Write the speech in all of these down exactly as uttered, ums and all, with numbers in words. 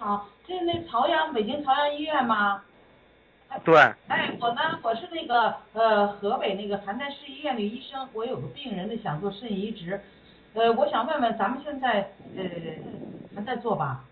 好，这是那朝阳北京朝阳医院吗？ 对。 哎，我呢，我是那个呃河北那个邯郸市医院的医生，我有个病人呢想做肾移植，呃，我想问问咱们现在呃还在做吧？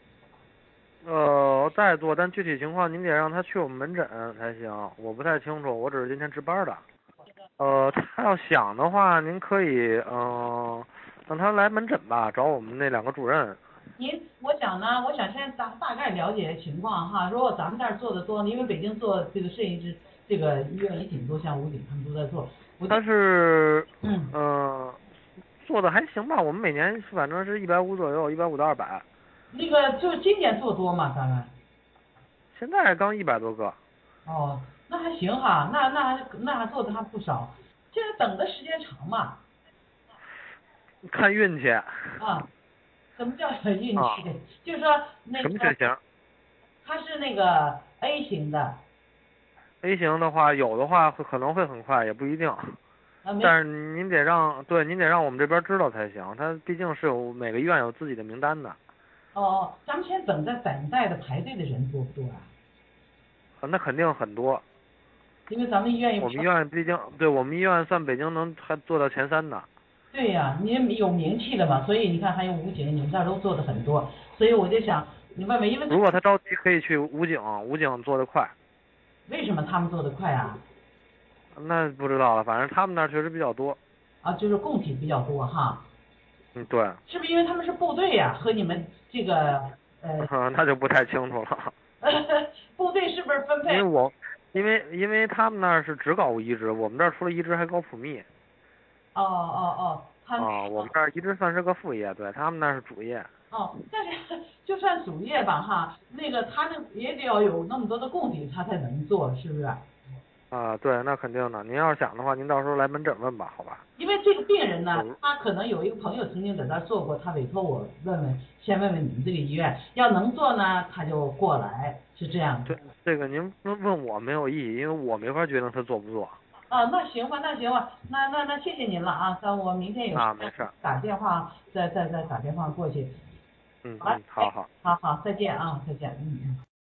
呃，在做，但具体情况您得让他去我们门诊才行，我不太清楚，我只是今天值班的。呃，他要想的话，您可以嗯、呃让他来门诊吧，找我们那两个主任。 您，我想呢，我想先大大概了解情况哈。如果咱们这儿做的多，因为北京做这个摄影师这个医院也挺多，像武警他们都在做。我就他是嗯， 嗯、呃做的还行吧，我们每年反正是一百五左右，一百五到二百。 那个就是今年做多嘛，咱们现在刚一百多个。 哦，那还行哈，那那还那还做的还不少。现在等的时间长嘛， 看运气。 啊，什么叫运啊， 气？就是说那个什么血型他是那个 A 型的， ？A 型的话，有的话会可能会很快，也不一定。 啊没但是您得让对您得让我们这边知道才行，他毕竟是有每个医院有自己的名单的。 哦，咱们现在等在等待的排队的人多不多啊？ 那肯定很多。 因为咱们医院也不我们医院毕竟对我们医院算北京能还做到前三的。 对呀，你有名气的嘛，所以你看还有武警，你们这儿都做的很多，所以我就想你问问，因为他如果他着急可以去武警，武警做得快。 为什么他们做的快啊？ 那不知道了，反正他们那儿确实比较多。 啊，就是供体比较多哈， 嗯，对。 是不是因为他们是部队呀、和你们这个呃那就不太清楚了。 部队是不是分配？ 因为我因为因为他们那儿是只搞移植，我们这儿除了移植还搞普密。 哦哦哦，他啊，我们这儿移植算是个副业，对他们那儿是主业。 哦，但是就算主业吧哈，那个他那也得要有那么多的供体，他才能做，是不是？ 啊，对，那肯定的。您要是想的话，您到时候来门诊问吧，好吧？ 因为这个病人呢， 有他可能有一个朋友曾经在那儿做过，他委托我问问，先问问你们这个医院，要能做呢，他就过来，是这样的。 对这个您问问我没有意义，因为我没法决定他做不做。 啊，那行吧，那行吧，那那那谢谢您了啊，那我明天有时啊， 间没事儿。 打电话，再再再打电话过去。好了， 嗯嗯， 哎， 好好。 好好，再见啊，再见，嗯嗯。